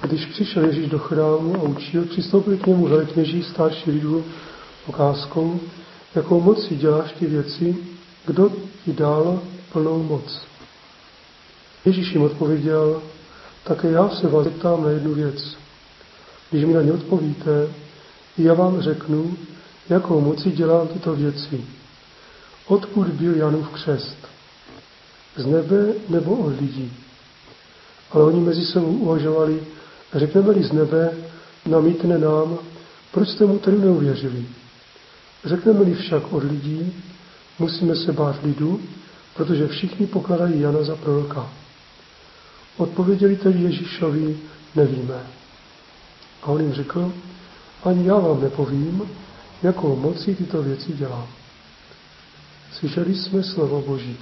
Když přišel Ježíš do chrámu a učil, přistoupili k němu velekněží, starší lidu ukázkou, jakou mocí děláš ty věci, kdo ti dal plnou moc. Ježíš jim odpověděl, také já se vás zeptám na jednu věc. Když mi na ně odpovíte, já vám řeknu, jakou mocí dělám tyto věci. Odkud byl Janův křest? Z nebe nebo od lidí? Ale oni mezi sebou uvažovali, řekneme-li z nebe, namítne nám, proč jste mu tedy neuvěřili. Řekneme-li však od lidí, musíme se bát lidu, protože všichni pokladají Jana za proroka. Odpověděli tedy Ježíšovi, nevíme. A on jim řekl, ani já vám nepovím, jakou mocí tyto věci dělám. Slyšeli jsme slovo Boží.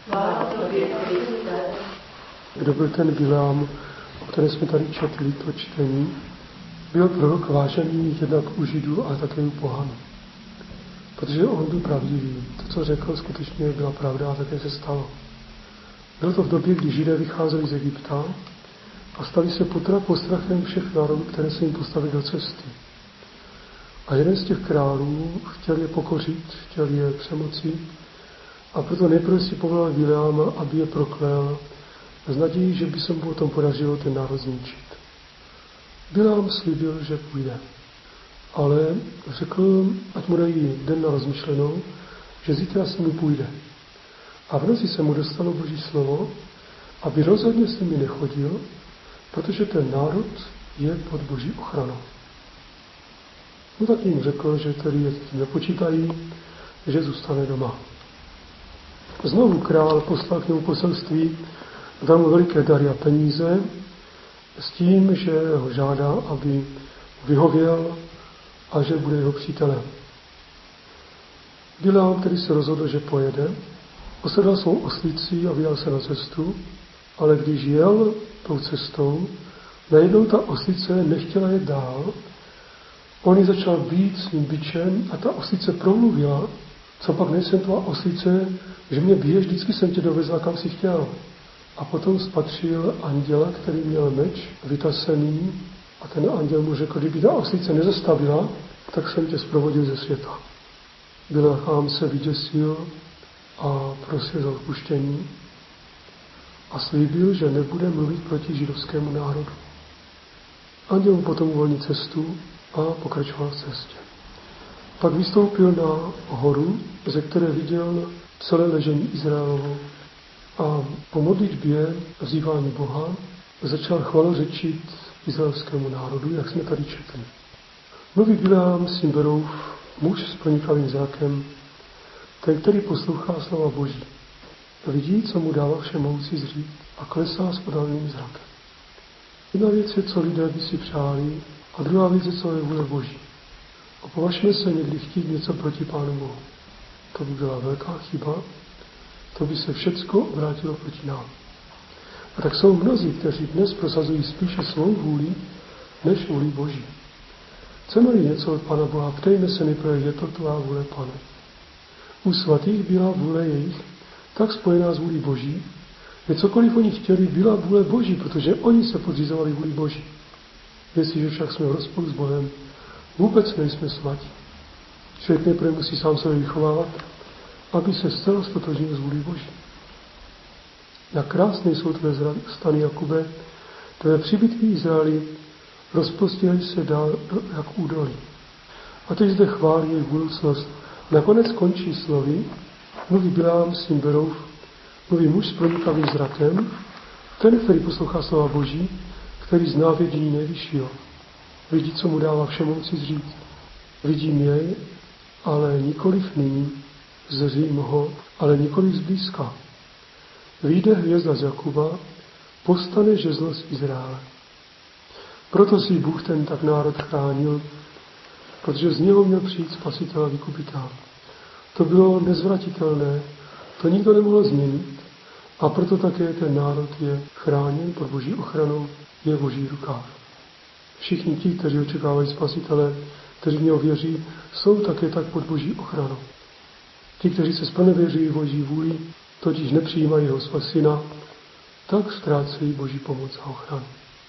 Kdo byl ten Bileam, o kterém jsme tady četli to čtení, byl prorok vážený jednak u Židů, ale také u pohanů. Protože on byl pravdivý. To, co řekl, skutečně byla pravda a také se stalo. Bylo to v době, kdy Židé vycházeli z Egypta a stali se postrachem všech národů, které se jim postavili do cesty. A jeden z těch králů chtěl je pokořit, chtěl je přemoci a proto nejprve si povolal Bileama, aby je proklel z naději, že by se mu potom podařilo ten národ zničit. Bileam slíbil, že půjde, ale řekl, ať mu dají den na rozmyšlenou, že zítra s ním půjde. A v noci se mu dostalo Boží slovo, aby rozhodně s nimi nechodil, protože ten národ je pod Boží ochranou. No tak jim řekl, že tedy je tím nepočítají, že zůstane doma. Znovu král poslal k němu poselství, dal mu veliké dary a peníze s tím, že ho žádá, aby vyhověl a že bude jeho přítelem. Bileam tedy se rozhodl, že pojede, posedal svou oslicí a vydal se na cestu, ale když jel tou cestou, najednou ta oslice nechtěla jet dál, on ji začal bít svým bičem a ta oslice promluvila, co pak nejsem tvá oslice, že mě bíješ, vždycky jsem tě dovezla, kam si chtěl. A potom spatřil anděla, který měl meč vytasený a ten anděl mu řekl, kdyby ta oslice nezastavila, tak jsem tě zprovodil ze světa. Bileam se vyděsil a prosil za odpuštění a slíbil, že nebude mluvit proti židovskému národu. Anděl mu potom uvolnil cestu a pokračoval v cestě. Pak vystoupil na horu, ze které viděl celé ležení Izraelovo a po modlitbě vzývání Boha začal chvalořečit izraelskému národu, jak jsme tady četli. Mluví Bileam syn Berouf, muž s pronikavým zrakem, ten, který poslouchá slova Boží. Vidí, co mu dává všemohoucí zřít a klesá s podaleným zrakem. Jedna věc je, co lidé by si přáli, a druhá věc je, co je vůle Boží. A považme se někdy chtít něco proti Pánu Bohu. To by byla velká chyba, to by se všecko obrátilo proti nám. A tak jsou mnozí, kteří dnes prosazují spíše svou vůli, než vůli Boží. Chceme-li něco od Pana Boha, ptejme se nejprve, je to tvá vůle, Pane. U svatých byla vůle jejich tak spojená s vůlí Boží, že cokoliv oni chtěli, byla vůle Boží, protože oni se podřizovali vůli Boží. Jestliže však jsme v rozporu s Bohem, vůbec nejsme svatí. Člověk nejprve musí sám sebe vychovávat, aby se zcela stotožnil s vůlí Boží. Jak krásné jsou tvé stany, Jakube, tvé příbytky Izraeli rozprostírají se dál jak údolí. A teď zde chválí jejich budoucnost. Nakonec končí slovy, mluví Bileam syn Berouf, mluví muž s pronikavým zrakem, ten, který poslouchá slova Boží, který zná vědění nejvyššího. Vidí, co mu dává všemohoucí zřít. Vidím jej, ale nikoliv nyní, zřím ho, ale nikoliv zblízka. Vyjde hvězda z Jakuba, povstane žezlo z Izraele. Proto si Bůh ten tak národ chránil, protože z něho měl přijít spasitel a vykupitel. To bylo nezvratitelné, to nikdo nemohl změnit a proto také ten národ je chráněn pod Boží ochranou, je v Boží rukách. Všichni ti, kteří očekávají spasitele, kteří v něho věří, jsou také tak pod Boží ochranou. Ti, kteří se zpronevěřují Boží vůli, totiž nepřijímají jeho syna, tak ztrácejí Boží pomoc a ochranu.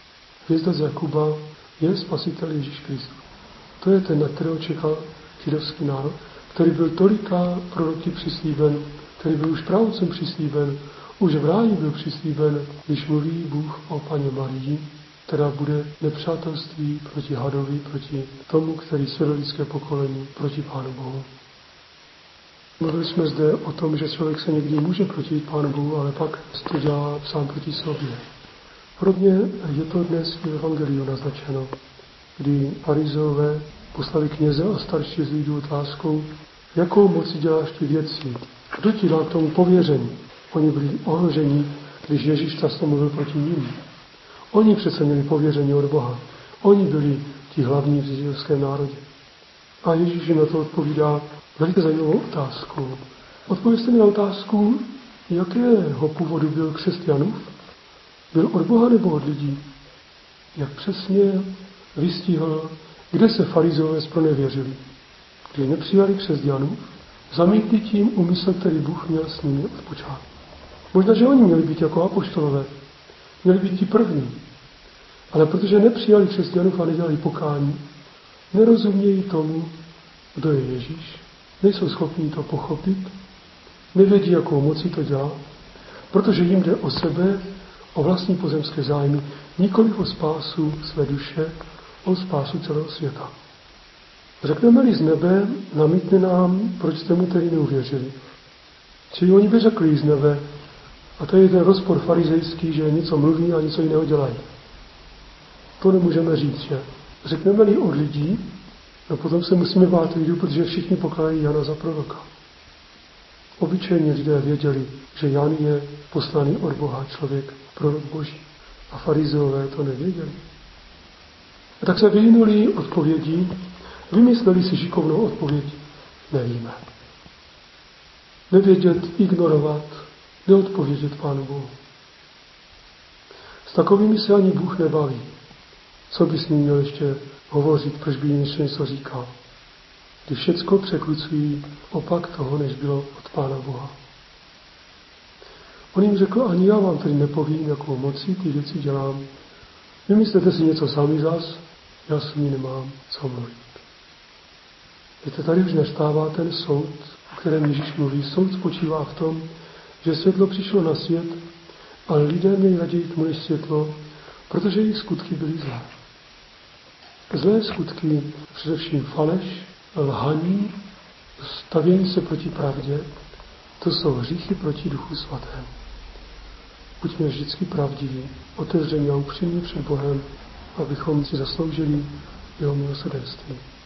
hvězda z Jakuba je spasitel Ježíš Kristus. To je ten, na kterého čekal židovský národ, který byl tolika proroky přislíben, který byl už pravocem přislíben, už v ráji byl přislíben, když mluví Bůh o Panně Marii, která bude nepřátelství proti hadovi, proti tomu, který svedl lidské pokolení, proti Pánu Bohu. Mluvili jsme zde o tom, že člověk se někdy může protivit Pánu Bohu, ale pak to dělá sám proti sobě. Podobně je to dnes v Evangeliu naznačeno, kdy farizeové poslali kněze a starší z lidí otázkou, jakou moci děláš ty věci. Kdo ti dal k tomu pověření? Oni byli ohroženi, když Ježíš často mluvil proti nim. Oni přece měli pověření od Boha. Oni byli ti hlavní v židovském národě. A Ježíš jim na to odpovídá velice zajímavou otázku. Odpovězte mi na otázku, jakého původu byl křesťanův? Byl od Boha nebo od lidí? Jak přesně vystihl, kde se farizeové zpronevěřili? Když nepřijali křesťanův, zamítli tím úmysl, který Bůh měl s nimi od počátku. Možná, že oni měli být jako apoštolové, měli být ti první, ale protože nepřijali křesťanův a nedělali pokání, nerozumějí tomu, kdo je Ježíš, nejsou schopni to pochopit, nevědí, jakou moci to dělá, protože jim jde o sebe, o vlastní pozemské zájmy, nikoliv o spásu své duše, o spásu celého světa. Řekneme-li z nebe, namítne nám, proč jste mu tedy neuvěřili. Čili oni by řekli z nebe, a to je ten rozpor farizejský, že něco mluví a něco jiného dělají. To nemůžeme říct, že? Řekneme-li od lidí, no potom se musíme bát lidí, protože všichni pokládají Jana za proroka. Obyčejní lidé věděli, že Jan je poslaný od Boha člověk, prorok Boží. A farizeové to nevěděli. A tak se vyhnuli odpovědí, vymysleli si šikovnou odpověď. Nevíme. Nevědět, ignorovat, neodpovědět Pánu Bohu. S takovými se ani Bůh nebaví. Co by s ním měl ještě hovořit, proč by jim ještě něco říkal? Když všecko překrucují opak toho, než bylo od Pána Boha. On jim řekl, ani já vám tedy nepovím, jakou moci ty věci dělám. Vymyslete si něco sami zas, já s ní nemám co mluvit. Víte, tady už nastává ten soud, o kterém Ježíš mluví. Soud spočívá v tom, že světlo přišlo na svět, ale lidé měli raději tmu než světlo, protože jejich skutky byly zlé. Zlé skutky, především faleš, lhaní, stavění se proti pravdě, to jsou hříchy proti Duchu Svatému. Buďme vždycky pravdiví, otevření a upřímní před Bohem, abychom si zasloužili jeho milosrdenství.